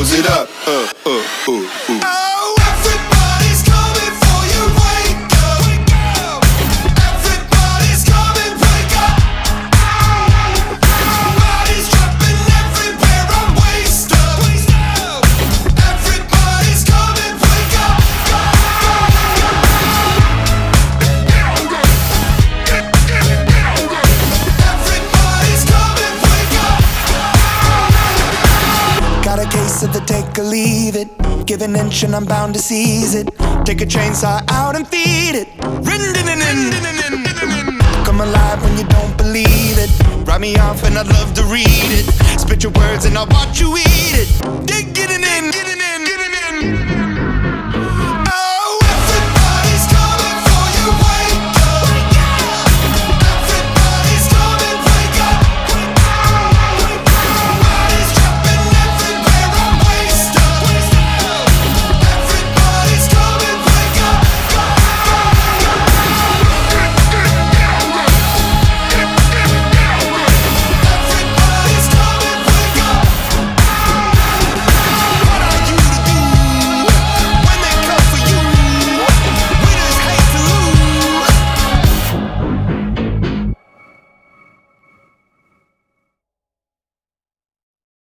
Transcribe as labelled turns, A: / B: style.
A: booze it up.
B: Oh, everybody's coming for you. Wake up. Everybody's coming. Wake up. Bodies dropping everywhere. I'm wasted. Everybody's coming. Wake up. Everybody's coming. Wake up.
C: Got a case of the take or leave it. Give an inch and I'm bound to seize it. Take a chainsaw out and feed it. Come alive when you don't believe it. Write me off and I'd love to read it. Spit your words and I'll watch you eat it. Dig it in.